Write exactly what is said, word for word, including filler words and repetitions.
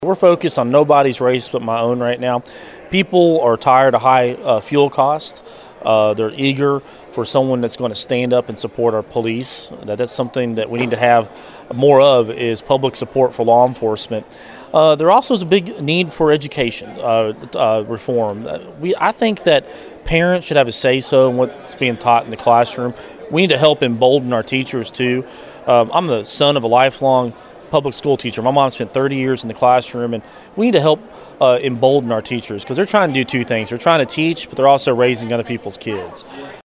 We're focused on nobody's race but my own right now. People are tired of high uh, fuel costs. Uh, they're eager for someone that's going to stand up and support our police. That that's something that we need to have more of, is public support for law enforcement. Uh, there also is a big need for education uh, uh, reform. Uh, we I think that parents should have a say-so in what's being taught in the classroom. We need to help embolden our teachers too. Um, I'm the son of a lifelong public school teacher. My mom spent thirty years in the classroom, and we need to help uh, embolden our teachers, because they're trying to do two things. They're trying to teach, but they're also raising other people's kids.